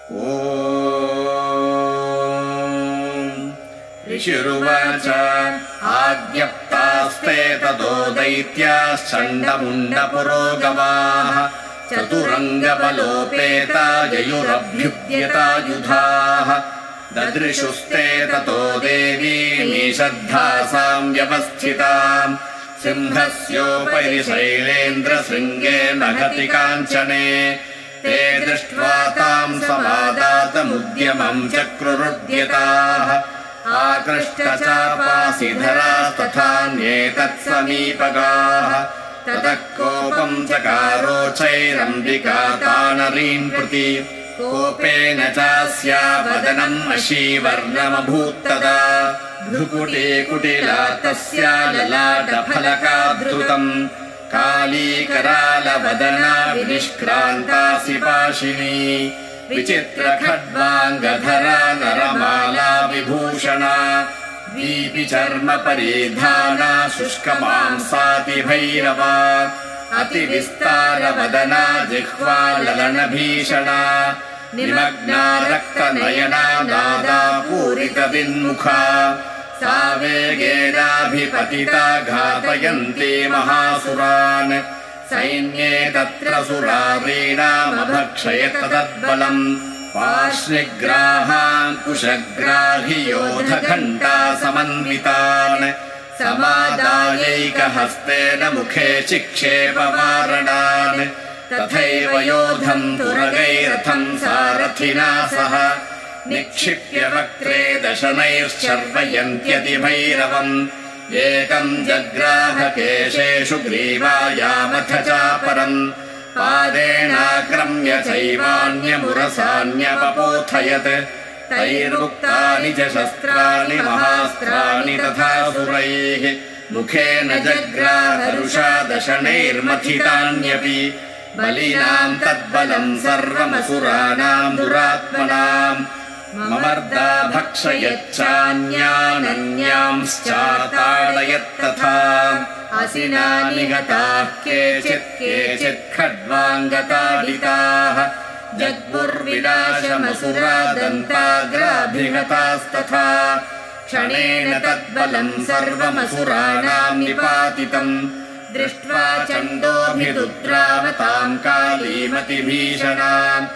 ऋषिरुवाच आज्ञप्तास्ते ततो दैत्याश्चण्डमुण्डपुरोगमाः चतुरङ्गबलोपेता ययुरभ्युद्यतायुधाः ददृशुस्ते ततो देवीमीषद्धासाम् व्यवस्थिताम् सिंहस्योपरि शैलेन्द्रशृङ्गे महति काञ्चने ते दृष्ट्वा ताम् समादातमुद्यमम् चक्रुरुद्यताः आकृष्टचापासिधरास्तथान्येतत्समीपगाः ततः कोपम् चकारोचैरम्बिका तानरीम् प्रति कोपेन चास्या वदनम् अशीवर्णमभूत्तदा भ्रुकुटीकुटिला तस्या ललाटफलकाधृतम् कालीकरालवदना विनिष्क्रान्तासि पाशिनी विचित्रखड्वाङ्गधरा नरमाला विभूषणा दीपिचर्म परिधाना शुष्कमांसाति भैरवा अतिविस्तारवदना जिह्वा ललनभीषणा निमग्ना रक्तनयना नादा पूरितविन्मुखा सा वेगेनाभिपतिता घातयन्ती महासुरान् सैन्ये तत्र सुरारीणामभक्षयत तद्बलम् पार्ष्णिग्राहाङ्कुशग्राहियोधघण्टा समन्वितान् समादायैकहस्तेन मुखे चिक्षेपवारणान् तथैव योधम् तुरगैरथम् सारथिना सह निक्षिप्य वक्त्रे दशनैश्चर्वयन्त्यतिभैरवम् एकम् जग्राहकेशेषु ग्रीवायामथ चापरम् पादेनाक्रम्य चैवान्यमुरसान्यपपोथयत् तैर्मुक्तानि च शस्त्राणि महास्त्राणि तथा सुरैः मुखेन जग्राहरुषा दशनैर्मथितान्यपि बलिनाम् तद्बलम् सर्वमसुराणाम् दुरात्मनाम् ममर्दा भक्षयच्चान्यानन्यांश्चाताडयत्तथा असिना निगताः केचित् खड्वाङ्गताडिताः जग्मुर्विनाशमसुरा दन्ताग्राभिगतास्तथा क्षणेन तद्बलम् सर्वमसुराणाम् निपातितम् दृष्ट्वा चण्डोऽभिदुद्रावताम् कालीमतिभीषणाम्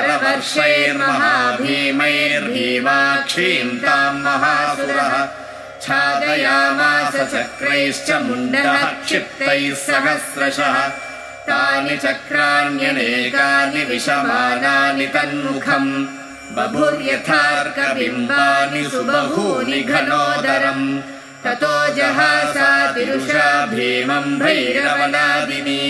शरवर्षैर्महाभीमैर्भीमाक्षीम् ताम् महासुरः छादयामास चक्रैश्च मुण्डः क्षिप्तैः सहस्रशः तानि चक्राण्यनेकानि विशमानानि तन्मुखम् बभुर्यथार्कबिम्बानि सुबहूनि घनोदरम् ततो जहासा तिरुषा भीमम् भैरवनादिनी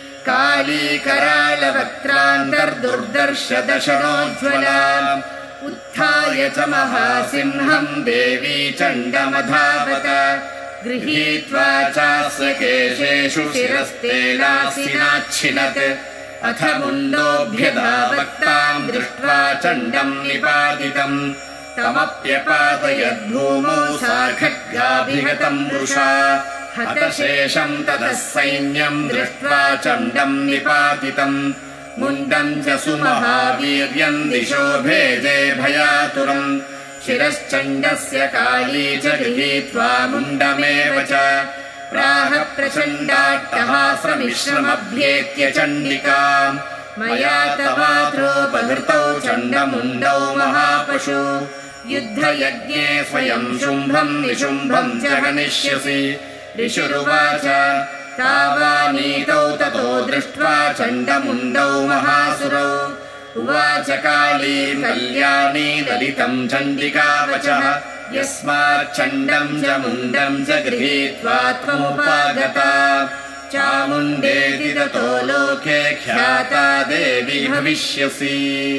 कालीकरालवक्त्रान्तर्दुर्दर्श दशनोज्ज्वला उत्थाय च महासिंहम् देवी चण्डमधावत गृहीत्वा चास्य केशेषु शिरस्तेनासिनाच्छिनत् अथ मुण्डोऽभ्यधावक्ताम् दृष्ट्वा चण्डम् निपातितम् तमप्यपातयद्भूमौ सा खड्गाभिगतम् वृषा हतशेषम् ततः सैन्यम् दृष्ट्वा चण्डम् निपातितम् मुण्डम् च सुमहावीर्यम् दिशो भेजे भयातुरम् शिरश्चण्डस्य काली च गृहीत्वा मुण्डमेव च प्राह प्रचण्डाट्टहासमिश्रमभ्येत्य चण्डिकाम् मया तवात्रोपहृतौ चण्डमुण्डौ महापशु युद्धयज्ञे स्वयम् शुम्भम् निशुम्भम् च हनिष्यसि ऋषिरुवाच तावानीतौ ततो दृष्ट्वा चण्डमुण्डौ महासुरौ उवाच कालीम् कल्याणी ललितम् चण्डिकावचः यस्माच्चण्डम् च मुण्डम् च गृहीत्वा त्वमुपागता चामुण्डेति ततो लोके ख्याता देवी भविष्यसि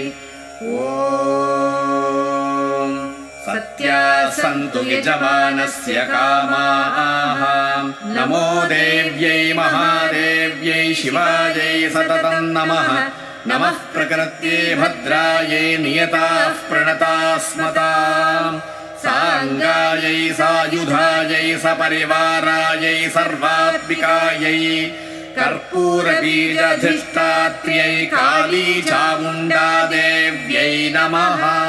सत्याः सन्तु यजमानस्य कामाः नमो देव्यै महादेव्यै शिवायै सततम् नमः नमः प्रकृत्यै भद्रायै नियताः प्रणताः स्मताम् साङ्गायै सायुधायै सपरिवारायै सर्वात्मिकायै कर्पूरबीजधिष्ठात्र्यै काली चामुण्डा देव्यै नमः